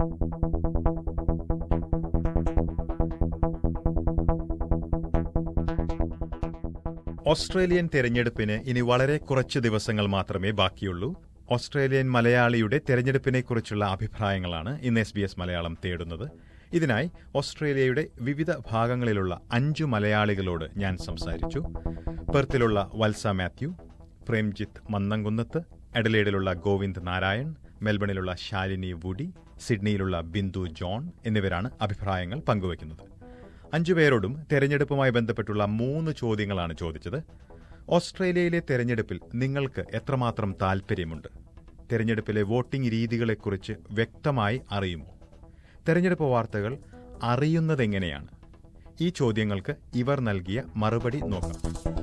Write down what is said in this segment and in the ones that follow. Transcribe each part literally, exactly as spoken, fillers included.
Australian തെരഞ്ഞെടുപ്പിന് ഇനി വളരെ കുറച്ച് ദിവസങ്ങൾ മാത്രമേ ബാക്കിയുള്ളൂ. ഓസ്ട്രേലിയൻ മലയാളിയുടെ തെരഞ്ഞെടുപ്പിനെക്കുറിച്ചുള്ള അഭിപ്രായങ്ങളാണ് ഇന്ന് എസ് ബി എസ് മലയാളം തേടുന്നത്. ഇതിനായി ഓസ്ട്രേലിയയുടെ വിവിധ ഭാഗങ്ങളിലുള്ള അഞ്ചു മലയാളികളോട് ഞാൻ സംസാരിച്ചു. പെർത്തിലുള്ള വത്സ മാത്യു, പ്രേംജിത്ത് മന്നംകുന്നത്ത്, എഡലേഡിലുള്ള ഗോവിന്ദ് നാരായൺ, മെൽബണിലുള്ള ശാലിനി വുഡി, സിഡ്നിയിലുള്ള ബിന്ദു ജോൺ എന്നിവരാണ് അഭിപ്രായങ്ങൾ പങ്കുവയ്ക്കുന്നത്. അഞ്ചുപേരോടും തെരഞ്ഞെടുപ്പുമായി ബന്ധപ്പെട്ടുള്ള മൂന്ന് ചോദ്യങ്ങളാണ് ചോദിച്ചത്. ഓസ്ട്രേലിയയിലെ തെരഞ്ഞെടുപ്പിൽ നിങ്ങൾക്ക് എത്രമാത്രം താൽപര്യമുണ്ട്? തെരഞ്ഞെടുപ്പിലെ വോട്ടിംഗ് രീതികളെക്കുറിച്ച് വ്യക്തമായി അറിയുമോ? തെരഞ്ഞെടുപ്പ് വാർത്തകൾ അറിയുന്നതെങ്ങനെയാണ്? ഈ ചോദ്യങ്ങൾക്ക് ഇവർ നൽകിയ മറുപടി നോക്കാം.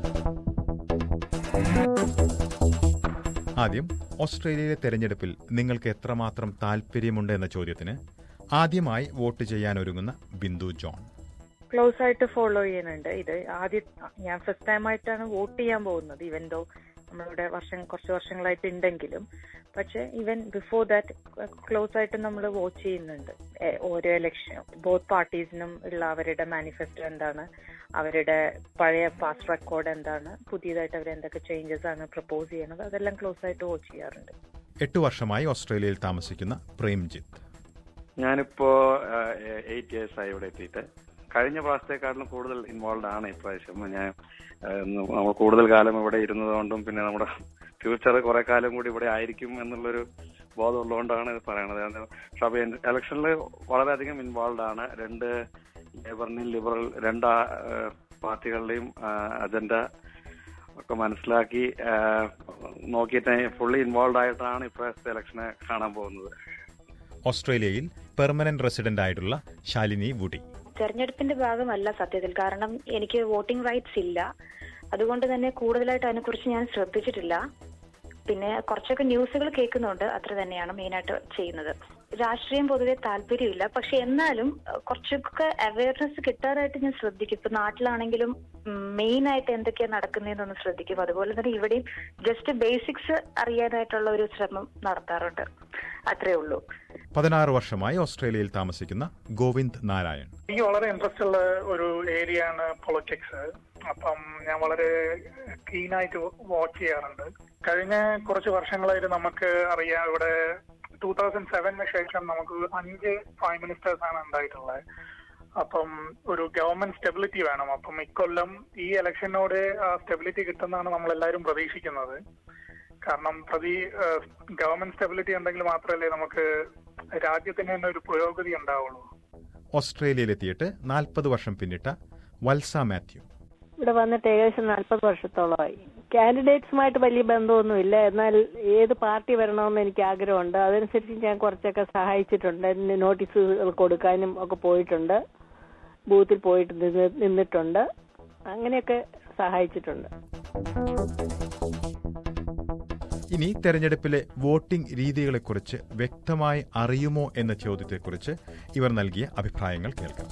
ആദ്യം, ഓസ്ട്രേലിയയിലെ തെരഞ്ഞെടുപ്പിൽ നിങ്ങൾക്ക് എത്രമാത്രം താൽപര്യമുണ്ട് എന്ന ചോദ്യത്തിന് ആദ്യമായി വോട്ട് ചെയ്യാനൊരുങ്ങുന്ന ബിന്ദു ജോൺ. ക്ലോസ് ആയിട്ട് ഫോളോ ചെയ്യുന്നുണ്ട്. ഇത് ആദ്യം ഞാൻ ഫസ്റ്റ് ടൈം ആയിട്ടാണ് വോട്ട് ചെയ്യാൻ പോകുന്നത്, ഈവൻ ദോ നമ്മളിവിടെ വർഷം കുറച്ച് വർഷങ്ങളായിട്ട് ഉണ്ടെങ്കിലും. പക്ഷെ ഈവൻ ബിഫോർ ദാറ്റ് ക്ലോസ് ആയിട്ട് നമ്മൾ വാച്ച് ചെയ്യുന്നുണ്ട്. ഓരോ ഇലക്ഷൻ ബോത്ത് പാർട്ടീസിനും ഉള്ള അവരുടെ മാനിഫെസ്റ്റോ എന്താണ്, അവരുടെ പഴയ പാസ്റ്റ് റെക്കോർഡ് എന്താണ്, പുതിയതായിട്ട് അവർ എന്തൊക്കെ ചേഞ്ചസ് ആണ് പ്രപ്പോസ് ചെയ്യുന്നത്, അതെല്ലാം ക്ലോസ് ആയിട്ട് വാച്ച് ചെയ്യാറുണ്ട്. എട്ട് വർഷമായി ഓസ്ട്രേലിയയിൽ താമസിക്കുന്ന പ്രേംജിത്ത്. ഞാനിപ്പോ എയ്റ്റ് ഇയേഴ്സ് ആയി ഇവിടെ എത്തിയിട്ട്. കഴിഞ്ഞ പ്രാവശ്യത്തെക്കാട്ടിലും കൂടുതൽ ഇൻവോൾവ് ആണ് ഇപ്രാവശ്യം. ഞാൻ നമ്മൾ കൂടുതൽ കാലം ഇവിടെ ഇരുന്നതുകൊണ്ടും പിന്നെ നമ്മുടെ ഫ്യൂച്ചർ കുറെ കാലം കൂടി ഇവിടെ ആയിരിക്കും എന്നുള്ളൊരു ബോധം ഉള്ളതുകൊണ്ടാണ് ഇത് പറയണത്. പക്ഷേ ഇലക്ഷനിൽ വളരെയധികം ഇൻവോൾവ് ആണ്. രണ്ട് ലേബറിനെയും ലിബറൽ രണ്ട് പാർട്ടികളുടെയും അജണ്ട ഒക്കെ മനസ്സിലാക്കി നോക്കിയിട്ട് ഫുള്ളി ഇൻവോൾവ് ആയിട്ടാണ് ഇപ്രാവശ്യത്തെ ഇലക്ഷനെ കാണാൻ പോകുന്നത്. ഓസ്ട്രേലിയയിൽ പെർമനന്റ് റെസിഡന്റ് ആയിട്ടുള്ള ശാലിനി വുഡി. തെരഞ്ഞെടുപ്പിന്റെ ഭാഗമല്ല സത്യത്തിൽ, കാരണം എനിക്ക് വോട്ടിംഗ് റൈറ്റ്സ് ഇല്ല. അതുകൊണ്ട് തന്നെ കൂടുതലായിട്ട് അതിനെക്കുറിച്ച് ഞാൻ ശ്രദ്ധിച്ചിട്ടില്ല. പിന്നെ കുറച്ചൊക്കെ ന്യൂസുകൾ കേൾക്കുന്നുണ്ട്, അത്ര തന്നെയാണ് മെയിനായിട്ട് ചെയ്യുന്നത്. രാഷ്ട്രീയം പൊതുവെ താല്പര്യമില്ല, പക്ഷെ എന്നാലും കുറച്ചൊക്കെ അവയർനെസ് കിട്ടാനായിട്ട് ഞാൻ ശ്രദ്ധിക്കും. ഇപ്പൊ നാട്ടിലാണെങ്കിലും മെയിൻ ആയിട്ട് എന്തൊക്കെയാണ് നടക്കുന്നതെന്നൊന്ന് ശ്രദ്ധിക്കും. അതുപോലെ തന്നെ ഇവിടെയും ജസ്റ്റ് ബേസിക്സ് അറിയാനായിട്ടുള്ള ഒരു ശ്രമം നടത്താറുണ്ട്, അത്രേ ഉള്ളൂ. പതിനാറ് വർഷമായി ഓസ്ട്രേലിയയിൽ താമസിക്കുന്ന ഗോവിന്ദ് നാരായൺ. എനിക്ക് വളരെ ഇൻട്രസ്റ്റ് ഉള്ള ഒരു ഏരിയ ആണ് പൊളിറ്റിക്സ്. അപ്പം ഞാൻ വളരെ കീനായിട്ട് വാച്ച് ചെയ്യാറുണ്ട്. കഴിഞ്ഞ കുറച്ച് വർഷങ്ങളായിട്ട് നമുക്ക് അറിയാം, ഇവിടെ ടൂ തൗസൻഡ് സെവനിന് ശേഷം നമുക്ക് അഞ്ച് പ്രൈം മിനിസ്റ്റേഴ്സ് ആണ് ഉണ്ടായിട്ടുള്ളത്. അപ്പം ഒരു ഗവൺമെന്റ് സ്റ്റെബിലിറ്റി വേണം. അപ്പം ഇക്കൊല്ലം ഈ ഇലക്ഷനോട് സ്റ്റെബിലിറ്റി കിട്ടുന്നതാണ് നമ്മളെല്ലാവരും പ്രതീക്ഷിക്കുന്നത്. കാരണം പ്രതി ഗവൺമെന്റ് സ്റ്റെബിലിറ്റി ഉണ്ടെങ്കിൽ മാത്രമല്ലേ നമുക്ക് രാജ്യത്തിന് തന്നെ ഒരു പുരോഗതി ഉണ്ടാവുള്ളൂ. ഓസ്ട്രേലിയയിലെത്തിയിട്ട് നാൽപ്പത് വർഷം പിന്നിട്ട വത്സ മാത്യു. ഇവിടെ വന്നിട്ട് ഏകദേശം നാൽപ്പത് വർഷത്തോളമായി. കാൻഡിഡേറ്റ്സുമായിട്ട് വലിയ ബന്ധമൊന്നുമില്ല, എന്നാൽ ഏത് പാർട്ടി വരണമെന്ന് എനിക്ക് ആഗ്രഹമുണ്ട്. അതനുസരിച്ച് ഞാൻ കുറച്ചൊക്കെ സഹായിച്ചിട്ടുണ്ട്. നോട്ടീസുകൾ കൊടുക്കാനും ഒക്കെ പോയിട്ടുണ്ട്, ബൂത്തിൽ പോയിട്ട് നിന്നിട്ടുണ്ട്, അങ്ങനെയൊക്കെ സഹായിച്ചിട്ടുണ്ട്. ഇനി തെരഞ്ഞെടുപ്പിലെ വോട്ടിംഗ് രീതികളെക്കുറിച്ച് വ്യക്തമായി അറിയുമോ എന്ന ചോദ്യത്തെക്കുറിച്ച് ഇവർ നൽകിയ അഭിപ്രായങ്ങൾ കേൾക്കാം.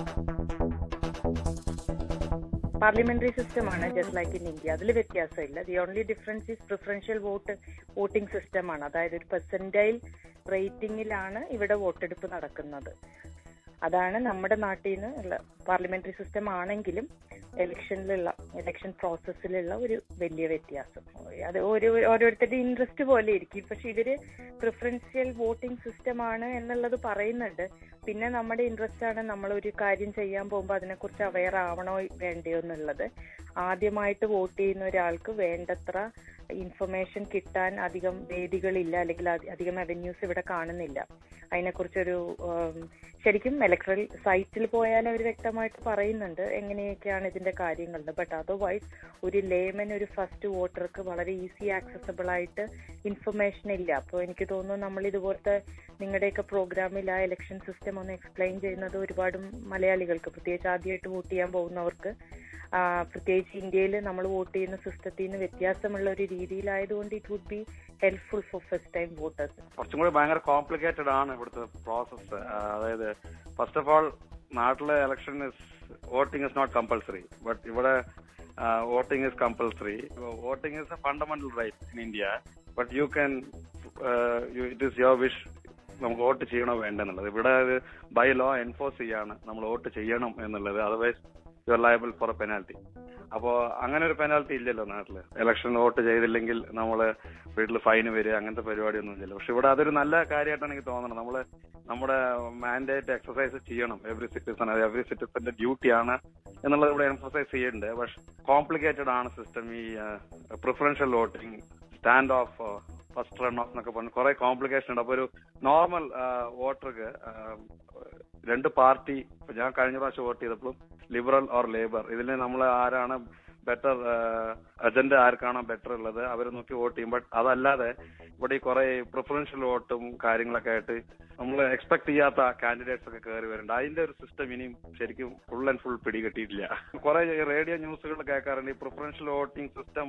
പാർലമെന്ററി സിസ്റ്റമാണ് ജസ്റ്റ് ലൈക്ക് ഇൻ ഇന്ത്യ, അതിൽ വ്യത്യാസമില്ല. The only difference is preferential vote voting സിസ്റ്റമാണ്. അതായത് ഒരു പെർസെന്റൈൽ റേറ്റിംഗിലാണ് ഇവിടെ വോട്ടെടുപ്പ് നടക്കുന്നത്. അതാണ് നമ്മുടെ നാട്ടിൽ നിന്ന് ഉള്ള പാർലമെന്ററി സിസ്റ്റം ആണെങ്കിലും ഇലക്ഷനിലുള്ള ഇലക്ഷൻ പ്രോസസ്സിലുള്ള ഒരു വലിയ വ്യത്യാസം. അത് ഓരോ ഓരോരുത്തരുടെ ഇൻട്രസ്റ്റ് പോലെ ഇരിക്കും. പക്ഷെ ഇവര് പ്രിഫറൻഷ്യൽ വോട്ടിംഗ് സിസ്റ്റം ആണ് എന്നുള്ളത് പറയുന്നുണ്ട്. പിന്നെ നമ്മുടെ ഇൻട്രസ്റ്റ് ആണ് നമ്മൾ ഒരു കാര്യം ചെയ്യാൻ പോകുമ്പോൾ അതിനെക്കുറിച്ച് അവെയർ ആവണോ വേണ്ടയോ എന്നുള്ളത്. ആദ്യമായിട്ട് വോട്ട് ചെയ്യുന്ന ഒരാൾക്ക് വേണ്ടത്ര ഇൻഫർമേഷൻ കിട്ടാൻ അധികം വേദികളില്ല, അല്ലെങ്കിൽ അധികം അവന്യൂസ് ഇവിടെ കാണുന്നില്ല. അതിനെക്കുറിച്ചൊരു ശരിക്കും ഇലക്ട്രൽ സൈറ്റിൽ പോയാൽ അവർ വ്യക്തമായിട്ട് പറയുന്നുണ്ട് എങ്ങനെയൊക്കെയാണ് ഇതിന്റെ കാര്യങ്ങൾ. ബട്ട് അതർവൈസ് ഒരു ലേമൻ, ഒരു ഫസ്റ്റ് വോട്ടർക്ക് വളരെ ഈസി ആക്സസബിൾ ആയിട്ട് ഇൻഫർമേഷൻ ഇല്ല. അപ്പോൾ എനിക്ക് തോന്നുന്നു നമ്മൾ ഇതുപോലത്തെ നിങ്ങളുടെയൊക്കെ പ്രോഗ്രാമിൽ ആ ഇലക്ഷൻ സിസ്റ്റം ഒന്ന് എക്സ്പ്ലെയിൻ ചെയ്യുന്നത് ഒരുപാട് മലയാളികൾക്ക്, പ്രത്യേകിച്ച് ആദ്യമായിട്ട് വോട്ട് ചെയ്യാൻ പോകുന്നവർക്ക്, പ്രത്യേകിച്ച് ഇന്ത്യയിൽ നമ്മൾ വോട്ട് ചെയ്യുന്ന സിസ്റ്റത്തിൽ നിന്ന് വ്യത്യാസമുള്ള ഒരു രീതിയിലായതുകൊണ്ട് it would be helpful for first time voters. കുറച്ചും കൂടി ഭയങ്കര കോംപ്ലിക്കേറ്റഡ് ആണ് ഇവിടുത്തെ പ്രോസസ്. അതായത് ഫസ്റ്റ് ഓഫ് ഓൾ നാട്ടിലെ election is voting is not compulsory, but ഇവിടെ voting is compulsory. Voting is a fundamental right in India, but you can it is your wish നമുക്ക് vote ചെയ്യണോ വേണ്ടെന്നുള്ളത്. ഇവിടെ ബൈ ലോ എൻഫോഴ്സ് ചെയ്യാണ് നമ്മൾ vote ചെയ്യണം എന്നുള്ളത്. Otherwise you are liable for a penalty. അപ്പോ അങ്ങനെ ഒരു പെനാൽറ്റി ഇല്ലല്ലോ നാട്ടില്. ഇലക്ഷനിൽ വോട്ട് ചെയ്തില്ലെങ്കിൽ നമ്മള് വീട്ടിൽ ഫൈന് വരിക അങ്ങനത്തെ പരിപാടിയൊന്നും ഇല്ലല്ലോ. പക്ഷെ ഇവിടെ അതൊരു നല്ല കാര്യമായിട്ടാണ് എനിക്ക് തോന്നുന്നത്. നമ്മള് നമ്മുടെ മാൻഡേറ്റ് എക്സസൈസ് ചെയ്യണം. എവറി സിറ്റിസൺ എവറി സിറ്റിസന്റെ ഡ്യൂട്ടിയാണ് എന്നുള്ളത് ഇവിടെ എംഫസൈസ് ചെയ്യുന്നുണ്ട്. പക്ഷെ കോംപ്ലിക്കേറ്റഡ് ആണ് സിസ്റ്റം. ഈ preferential voting, stand off, first run off എന്നൊക്കെ പറഞ്ഞ് കുറെ കോംപ്ലിക്കേഷൻ ഉണ്ട്. അപ്പൊ ഒരു നോർമൽ വോട്ടർക്ക് രണ്ട് പാർട്ടി, ഞാൻ കഴിഞ്ഞ പ്രാവശ്യം വോട്ട് ചെയ്തപ്പോഴും ലിബറൽ ഓർ ലേബർ, ഇതിൽ നമ്മൾ ആരാണ് ബെറ്റർ അജണ്ട, ആർക്കാണോ ബെറ്റർ ഉള്ളത് അവരെ നോക്കി വോട്ട് ചെയ്യും. ബട്ട് അതല്ലാതെ ഇവിടെ ഈ കുറെ പ്രിഫറൻഷ്യൽ വോട്ടും കാര്യങ്ങളൊക്കെ ആയിട്ട് നമ്മൾ എക്സ്പെക്ട് ചെയ്യാത്ത കാൻഡിഡേറ്റ്സ് ഒക്കെ കയറി വരുന്നുണ്ട്. അതിന്റെ ഒരു സിസ്റ്റം ഇനിയും ശരിക്കും ഫുൾ ആൻഡ് ഫുൾ പിടികിട്ടിയിട്ടില്ല. കുറെ റേഡിയോ ന്യൂസുകൾ കേൾക്കാറുണ്ട് ഈ പ്രിഫറൻഷ്യൽ വോട്ടിംഗ് സിസ്റ്റം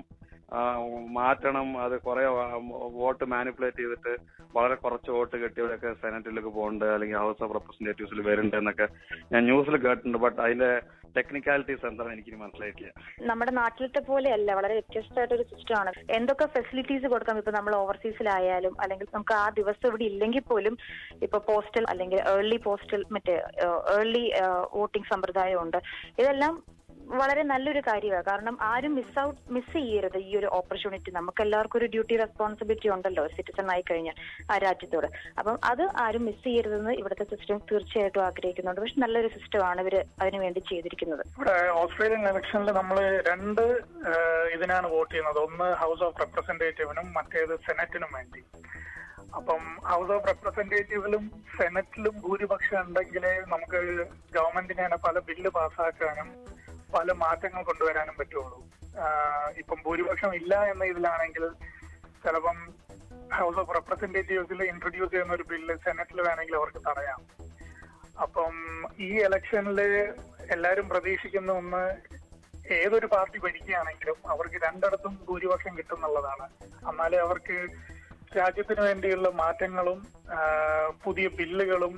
മാറ്റണം, അത് കുറെ വോട്ട് മാനിപ്പുലേറ്റ് ചെയ്തിട്ട് വളരെ കുറച്ച് വോട്ട് കിട്ടിയവരൊക്കെ സെനറ്റിലേക്ക് പോകുന്നുണ്ട് അല്ലെങ്കിൽ ഹൗസ് ഓഫ് റെപ്രസെന്റേറ്റീവ്സിൽ വരുന്നുണ്ട് എന്നൊക്കെ ഞാൻ ന്യൂസിൽ കേട്ടിട്ടുണ്ട്. ബട്ട് അതിന്റെ ടെക്നിക്കാലിറ്റീസ് എന്താണെന്ന് എനിക്ക് മനസ്സിലായിട്ടില്ല. നമ്മുടെ നാട്ടിലത്തെ പോലെയല്ല, വളരെ വ്യത്യസ്തമായിട്ടൊരു സിസ്റ്റം ആണ്. എന്തൊക്കെ ഫെസിലിറ്റീസ് കൊടുക്കാം, ഇപ്പൊ നമ്മൾ ഓവർസീസിലായാലും അല്ലെങ്കിൽ നമുക്ക് ആ ദിവസം ഇവിടെ ഇല്ലെങ്കിൽ പോലും ഇപ്പൊ പോസ്റ്റൽ അല്ലെങ്കിൽ ഏർലി പോസ്റ്റൽ മറ്റേ ഏർലി വോട്ടിംഗ് സമ്പ്രദായം ഉണ്ട്. ഇതെല്ലാം വളരെ നല്ലൊരു കാര്യമാണ്. കാരണം ആരും മിസ് ഔട്ട് മിസ് ചെയ്യരുത് ഈ ഒരു ഓപ്പർച്യൂണിറ്റി. നമുക്ക് എല്ലാവർക്കും ഒരു ഡ്യൂട്ടി റെസ്പോൺസിബിലിറ്റി ഉണ്ടല്ലോ സിറ്റിസൺ ആയി കഴിഞ്ഞാൽ ആ രാജ്യത്തോട്. അപ്പം അത് ആരും മിസ് ചെയ്യരുതെന്ന് ഇവിടുത്തെ സിസ്റ്റം തീർച്ചയായിട്ടും ആഗ്രഹിക്കുന്നുണ്ട്. പക്ഷെ നല്ലൊരു സിസ്റ്റമാണ് ഇവര് അതിനു വേണ്ടി ചെയ്തിരിക്കുന്നത്. ഇവിടെ ഓസ്ട്രേലിയൻ ഇലക്ഷനിൽ നമ്മൾ രണ്ട് ഇതിനാണ് വോട്ട് ചെയ്യുന്നത്. ഒന്ന് ഹൗസ് ഓഫ് റെപ്രസെന്റേറ്റീവിനും മറ്റേത് സെനറ്റിനും വേണ്ടി. അപ്പം ഹൗസ് ഓഫ് റെപ്രസെന്റേറ്റീവിലും സെനറ്റിലും ഭൂരിപക്ഷം ഉണ്ടെങ്കിലേ നമുക്ക് ഗവൺമെന്റിനെ തന്നെ പല ബില്ല് പാസ്സാക്കാനും പല മാറ്റങ്ങൾ കൊണ്ടുവരാനും പറ്റുള്ളൂ. ഇപ്പം ഭൂരിപക്ഷം ഇല്ല എന്ന ഇതിലാണെങ്കിൽ ചിലപ്പം ഹൗസ് ഓഫ് റെപ്രസെന്റേറ്റീവ്സിൽ ഇൻട്രൊഡ്യൂസ് ചെയ്യുന്ന ഒരു ബില്ല് സെനറ്റിൽ വേണമെങ്കിൽ അവർക്ക് തടയാം. അപ്പം ഈ ഇലക്ഷനിൽ എല്ലാവരും പ്രതീക്ഷിക്കുന്ന ഒന്ന്, ഏതൊരു പാർട്ടി ഭരിക്കുകയാണെങ്കിലും അവർക്ക് രണ്ടിടത്തും ഭൂരിപക്ഷം കിട്ടുന്നുള്ളതാണ്. എന്നാലേ അവർക്ക് രാജ്യത്തിന് വേണ്ടിയുള്ള മാറ്റങ്ങളും പുതിയ ബില്ലുകളും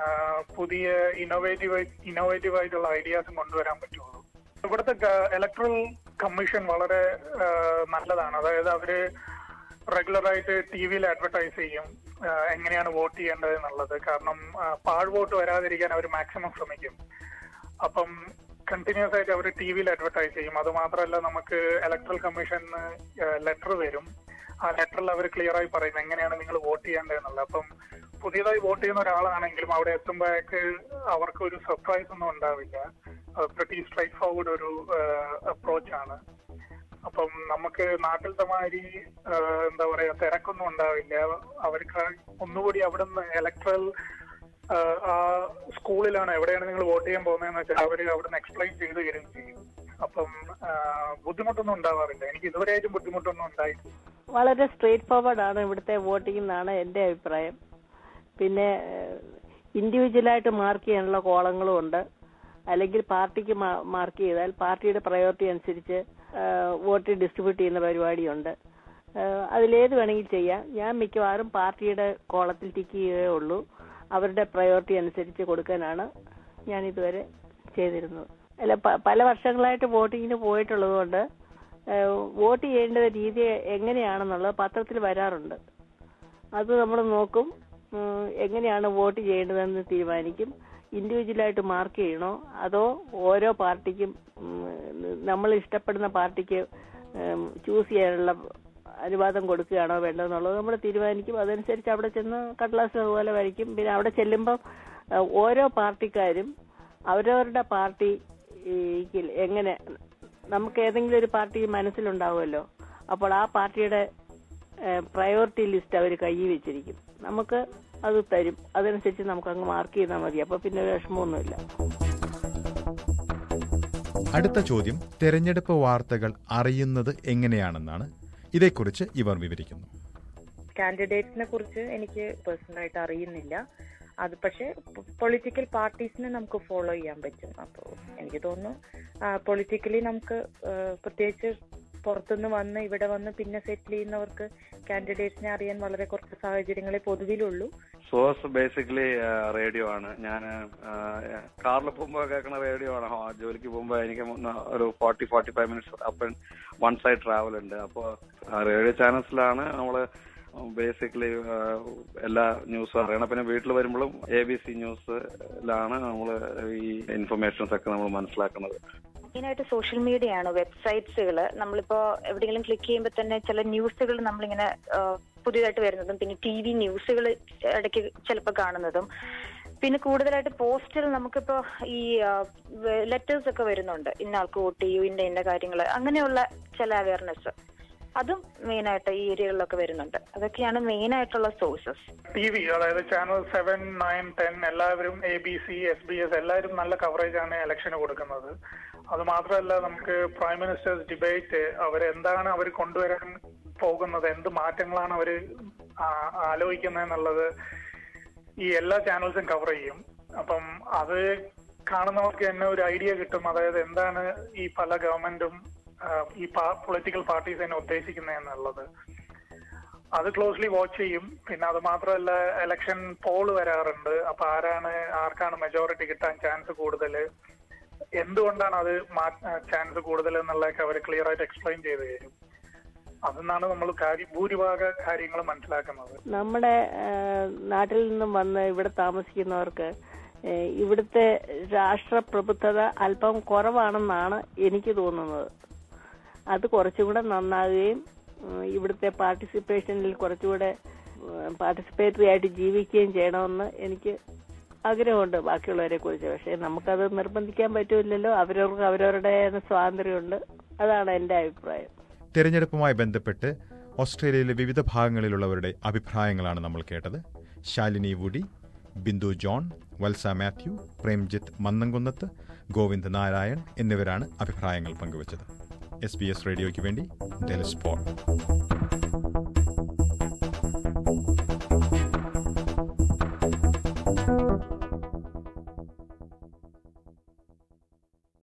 പുതിയ ഇന്നോവേറ്റീവ് ഇന്നോവേറ്റീവ് ആയിട്ടുള്ള ഐഡിയാസും കൊണ്ടുവരാൻ പറ്റുള്ളൂ. ഇവിടുത്തെ ഇലക്ട്രൽ കമ്മീഷൻ വളരെ നല്ലതാണ്. അതായത് അവര് റെഗുലറായിട്ട് ടി വിയിൽ അഡ്വർടൈസ് ചെയ്യും എങ്ങനെയാണ് വോട്ട് ചെയ്യേണ്ടത് എന്നുള്ളത്. കാരണം പാഴ് വോട്ട് വരാതിരിക്കാൻ അവർ മാക്സിമം ശ്രമിക്കും. അപ്പം കണ്ടിന്യൂസ് ആയിട്ട് അവർ ടി വിയിൽ അഡ്വർടൈസ് ചെയ്യും. അത് മാത്രമല്ല, നമുക്ക് ഇലക്ട്രൽ കമ്മീഷന് ലെറ്റർ വരും. ആ ലെറ്ററിൽ അവർ ക്ലിയർ ആയി പറയും എങ്ങനെയാണ് നിങ്ങൾ വോട്ട് ചെയ്യേണ്ടതെന്നുള്ളത്. അപ്പം പുതിയതായി വോട്ട് ചെയ്യുന്ന ഒരാളാണെങ്കിലും അവിടെ എത്തുമ്പോഴേക്ക് അവർക്ക് ഒരു സർപ്രൈസ് ഒന്നും ഉണ്ടാവില്ല. പ്രിറ്റി സ്ട്രൈറ്റ് ഫോർവേഡ് ഒരു അപ്രോച്ച് ആണ്. അപ്പം നമുക്ക് നാട്ടിലത്തെ മാതിരി എന്താ പറയാ തിരക്കൊന്നും ഉണ്ടാവില്ല. അവർക്ക് ഒന്നുകൂടി അവിടുന്ന് ഇലക്ട്രൽ ആ സ്കൂളിലാണ് എവിടെയാണ് നിങ്ങൾ വോട്ട് ചെയ്യാൻ പോകുന്നതെന്ന് വെച്ചാൽ അവര് അവിടുന്ന് എക്സ്പ്ലെയിൻ ചെയ്ത് തരും ചെയ്യും. അപ്പം ബുദ്ധിമുട്ടൊന്നും ഉണ്ടാവാറില്ല. എനിക്ക് ഇതുവരെയായിട്ടും ബുദ്ധിമുട്ടൊന്നും ഉണ്ടായിട്ടില്ല. വളരെ സ്ട്രെയിറ്റ് ഫോർവേഡ് ആണ് ഇവിടുത്തെ വോട്ടിംഗ് എന്നാണ് എന്റെ അഭിപ്രായം. പിന്നെ ഇൻഡിവിജ്വലായിട്ട് മാർക്ക് ചെയ്യാനുള്ള കോളങ്ങളും ഉണ്ട്. അല്ലെങ്കിൽ പാർട്ടിക്ക് മാർക്ക് ചെയ്താൽ പാർട്ടിയുടെ പ്രയോറിറ്റി അനുസരിച്ച് വോട്ട് ഡിസ്ട്രിബ്യൂട്ട് ചെയ്യുന്ന പരിപാടിയുണ്ട്. അതിലേത് വേണമെങ്കിൽ ചെയ്യാം. ഞാൻ മിക്കവാറും പാർട്ടിയുടെ കോളത്തിൽ ടിക്ക് ചെയ്യുകയേ ഉള്ളൂ. അവരുടെ പ്രയോറിറ്റി അനുസരിച്ച് കൊടുക്കാനാണ് ഞാൻ ഇതുവരെ ചെയ്തിരുന്നത്. അല്ല, പല വർഷങ്ങളായിട്ട് വോട്ടിങ്ങിന് പോയിട്ടുള്ളത് കൊണ്ട് വോട്ട് ചെയ്യേണ്ട രീതി എങ്ങനെയാണെന്നുള്ളത് പത്രത്തിൽ വരാറുണ്ട്. അത് നമ്മൾ നോക്കും, എങ്ങനെയാണ് വോട്ട് ചെയ്യേണ്ടതെന്ന് തീരുമാനിക്കും. ഇൻഡിവിജ്വലായിട്ട് മാർക്ക് ചെയ്യണോ അതോ ഓരോ പാർട്ടിക്കും നമ്മൾ ഇഷ്ടപ്പെടുന്ന പാർട്ടിക്ക് ചൂസ് ചെയ്യാനുള്ള അനുവാദം കൊടുക്കുകയാണോ വേണ്ടതെന്നുള്ളത് നമ്മൾ തീരുമാനിക്കും. അതനുസരിച്ച് അവിടെ ചെന്ന് കടലാസ് അതുപോലെ വരയ്ക്കും. പിന്നെ അവിടെ ചെല്ലുമ്പം ഓരോ പാർട്ടിക്കാരും അവരവരുടെ പാർട്ടി എങ്ങനെ, നമുക്ക് ഏതെങ്കിലും ഒരു പാർട്ടി മനസ്സിലുണ്ടാവുമല്ലോ, അപ്പോൾ ആ പാർട്ടിയുടെ പ്രയോറിറ്റി ലിസ്റ്റ് അവർ കയ്യിൽ വെച്ചിരിക്കും. നമുക്ക് അത് തരും. അതനുസരിച്ച് നമുക്ക് അങ്ങ് മാർക്ക് ചെയ്താൽ മതി. അപ്പൊ പിന്നെ വിഷമമൊന്നുമില്ല. അടുത്ത ചോദ്യം തെരഞ്ഞെടുപ്പ് വാർത്തകൾ അറിയുന്നത് എങ്ങനെയാണെന്നാണ്. ഇതേക്കുറിച്ച് ഇവർ വിവരിക്കുന്നു. കാൻഡിഡേറ്റ്സിനെ കുറിച്ച് എനിക്ക് പേഴ്സണലായിട്ട് അറിയുന്നില്ല. അത് പക്ഷെ പൊളിറ്റിക്കൽ പാർട്ടീസിനെ നമുക്ക് ഫോളോ ചെയ്യാൻ പറ്റും. അപ്പോൾ എനിക്ക് തോന്നുന്നു പൊളിറ്റിക്കലി നമുക്ക് പ്രത്യേകിച്ച് പുറത്തുനിന്ന് വന്ന് ഇവിടെ വന്ന് പിന്നെ സെറ്റിൽ ചെയ്യുന്നവർക്ക് കാൻഡിഡേറ്റ്സിനെ അറിയാൻ വളരെ കുറച്ച് സാഹചര്യങ്ങളെ പൊതുവിലുള്ളൂ. സോഴ്സ് ബേസിക്കലി റേഡിയോ ആണ്. ഞാൻ കാറിൽ പോകുമ്പോൾ കേൾക്കുന്ന റേഡിയോ ആണ്. ജോലിക്ക് പോകുമ്പോൾ എനിക്ക് ഒരു forty forty five minutes up and one side travel ഉണ്ട്. അപ്പോൾ റേഡിയോ ചാനൽസിലാണ് നമ്മള് ബേസിക്കലി എല്ലാ ന്യൂസും അറിയണം. പിന്നെ വീട്ടിൽ വരുമ്പോഴും എ ബി സി ന്യൂസിലാണ് നമ്മൾ ഈ ഇൻഫർമേഷൻസ് ഒക്കെ നമ്മൾ മനസ്സിലാക്കുന്നത്. മെയിനായിട്ട് സോഷ്യൽ മീഡിയ ആണ്, വെബ്സൈറ്റ്സുകൾ. നമ്മളിപ്പോ എവിടെയെങ്കിലും ക്ലിക്ക് ചെയ്യുമ്പോൾ തന്നെ ചില ന്യൂസുകൾ നമ്മളിങ്ങനെ പുതിയതായിട്ട് വരുന്നതും, പിന്നെ ടി വി ന്യൂസുകൾ ഇടയ്ക്ക് ചിലപ്പോൾ കാണുന്നതും, പിന്നെ കൂടുതലായിട്ട് പോസ്റ്റൽ നമുക്കിപ്പോ ഈ ലെറ്റേഴ്സ് ഒക്കെ വരുന്നുണ്ട്, ഇന്ന ആൾക്ക് വോട്ട് ചെയ്യൂ, ഇന്ന ഇന്ന കാര്യങ്ങൾ, അങ്ങനെയുള്ള ചില അവയർനെസ്, അതും മെയിൻ ആയിട്ട് ഈ ഏരിയകളിലൊക്കെ വരുന്നുണ്ട്. അതൊക്കെയാണ് മെയിൻ ആയിട്ടുള്ള സോഴ്സസ്. ടി വി, അതായത് ചാനൽ സെവൻ നയൻ ടെൻ എല്ലാവരും, A B C, S B S എല്ലാവരും നല്ല കവറേജ് ആണ് ഇലക്ഷന് കൊടുക്കുന്നത്. അത് മാത്രമല്ല, നമുക്ക് പ്രൈം മിനിസ്റ്റേഴ്സ് ഡിബേറ്റ് അവരെന്താണ് അവർ കൊണ്ടുവരാൻ പോകുന്നത്, എന്ത് മാറ്റങ്ങളാണ് അവർ ആലോചിക്കുന്നത് എന്നുള്ളത് ഈ എല്ലാ ചാനൽസും കവർ ചെയ്യും. അപ്പം അത് കാണുന്നവർക്ക് തന്നെ ഒരു ഐഡിയ കിട്ടും, അതായത് എന്താണ് ഈ പല ഗവൺമെന്റും ഈ പൊളിറ്റിക്കൽ പാർട്ടീസ് തന്നെ ഉദ്ദേശിക്കുന്നത് എന്നുള്ളത്. അത് ക്ലോസ്ലി വാച്ച് ചെയ്യും. പിന്നെ അത് മാത്രമല്ല, ഇലക്ഷൻ പോൾ വരാറുണ്ട്. അപ്പൊ ആരാണ് ആർക്കാണ് മെജോറിറ്റി കിട്ടാൻ ചാൻസ് കൂടുതൽ, എന്തുകൊണ്ടാണ് അത് ചാൻസ് കൂടുതൽ എന്നുള്ളതൊക്കെ അവർ ക്ലിയർ ആയിട്ട് എക്സ്പ്ലെയിൻ ചെയ്ത് തരും. അതെന്നാണ് നമ്മൾ ഭൂരിഭാഗ കാര്യങ്ങൾ മനസ്സിലാക്കുന്നത്. നമ്മുടെ നാട്ടിൽ നിന്നും വന്ന് ഇവിടെ താമസിക്കുന്നവർക്ക് ഇവിടുത്തെ രാഷ്ട്രപ്രഭുത്വത അല്പം കുറവാണെന്നാണ് എനിക്ക് തോന്നുന്നത്. അത് കുറച്ചുകൂടെ നന്നാകുകയും ഇവിടുത്തെ പാർട്ടിസിപ്പേഷനിൽ കുറച്ചുകൂടെ പാർട്ടിസിപ്പേറ്ററി ആയിട്ട് ജീവിക്കുകയും ചെയ്യണമെന്ന് എനിക്ക് ആഗ്രഹമുണ്ട് ബാക്കിയുള്ളവരെ കുറിച്ച്. പക്ഷെ നമുക്കത് നിർബന്ധിക്കാൻ പറ്റില്ലല്ലോ, അവരവർക്ക് അവരവരുടെ സ്വാതന്ത്ര്യമുണ്ട്. അതാണ് എന്റെ അഭിപ്രായം. തെരഞ്ഞെടുപ്പുമായി ബന്ധപ്പെട്ട് ഓസ്ട്രേലിയയിലെ വിവിധ ഭാഗങ്ങളിലുള്ളവരുടെ അഭിപ്രായങ്ങളാണ് നമ്മൾ കേട്ടത്. ശാലിനി വുഡി, ബിന്ദു ജോൺ, വത്സ മാത്യു, പ്രേംജിത്ത് മന്നംകുന്നത്ത്, ഗോവിന്ദ് നാരായൺ എന്നിവരാണ് അഭിപ്രായങ്ങൾ പങ്കുവച്ചത്. എസ് ബി എസ് റേഡിയോയ്ക്ക് വേണ്ടി ഡെലിസ് പോൾ.